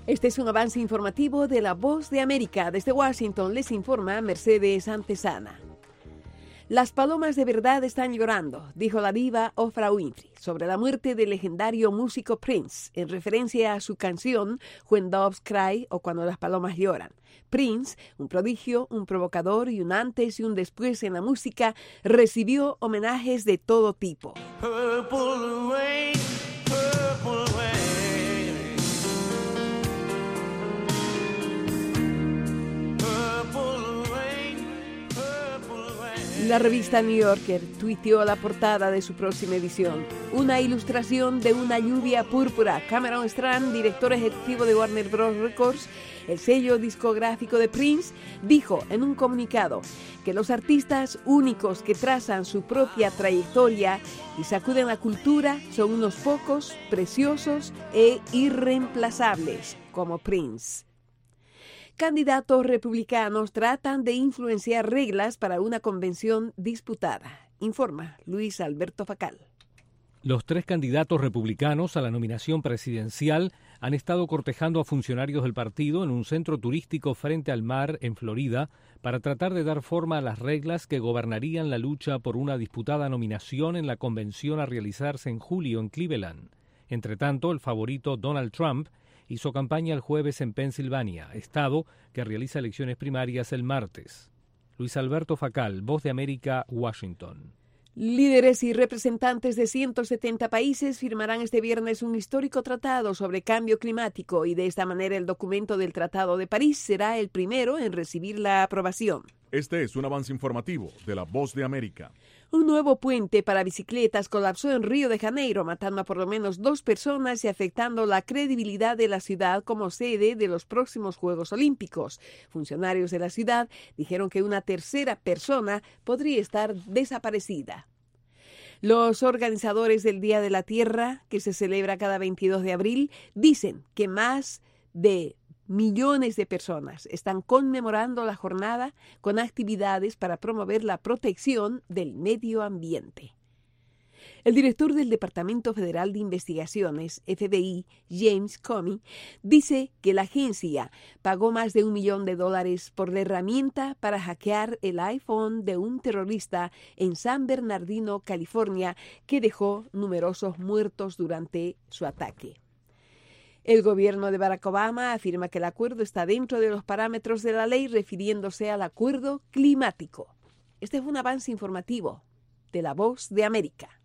Este es un avance informativo de La Voz de América. Desde Washington les informa Mercedes Antesana. Las palomas de verdad están llorando, dijo la diva Oprah Winfrey sobre la muerte del legendario músico Prince, en referencia a su canción When Doves Cry o Cuando las palomas lloran. Prince, un prodigio, un provocador y un antes y un después en la música, recibió homenajes de todo tipo. Purple rain, purple rain. La revista New Yorker tuiteó la portada de su próxima edición. Una ilustración de una lluvia púrpura. Cameron Strand, director ejecutivo de Warner Bros. Records, el sello discográfico de Prince, dijo en un comunicado que los artistas únicos que trazan su propia trayectoria y sacuden la cultura son unos pocos, preciosos e irreemplazables, como Prince. Candidatos republicanos tratan de influenciar reglas para una convención disputada, informa Luis Alberto Facal. Los 3 candidatos republicanos a la nominación presidencial han estado cortejando a funcionarios del partido en un centro turístico frente al mar en Florida para tratar de dar forma a las reglas que gobernarían la lucha por una disputada nominación en la convención a realizarse en julio en Cleveland. Entretanto, el favorito Donald Trump hizo campaña el jueves en Pensilvania, estado que realiza elecciones primarias el martes. Luis Alberto Facal, Voz de América, Washington. Líderes y representantes de 170 países firmarán este viernes un histórico tratado sobre cambio climático y de esta manera el documento del Tratado de París será el primero en recibir la aprobación. Este es un avance informativo de La Voz de América. Un nuevo puente para bicicletas colapsó en Río de Janeiro, matando a por lo menos 2 personas y afectando la credibilidad de la ciudad como sede de los próximos Juegos Olímpicos. Funcionarios de la ciudad dijeron que una tercera persona podría estar desaparecida. Los organizadores del Día de la Tierra, que se celebra cada 22 de abril, dicen que más de millones de personas están conmemorando la jornada con actividades para promover la protección del medio ambiente. El director del Departamento Federal de Investigaciones, FBI, James Comey, dice que la agencia pagó más de $1 millón por la herramienta para hackear el iPhone de un terrorista en San Bernardino, California, que dejó numerosos muertos durante su ataque. El gobierno de Barack Obama afirma que el acuerdo está dentro de los parámetros de la ley refiriéndose al acuerdo climático. Este es un avance informativo de La Voz de América.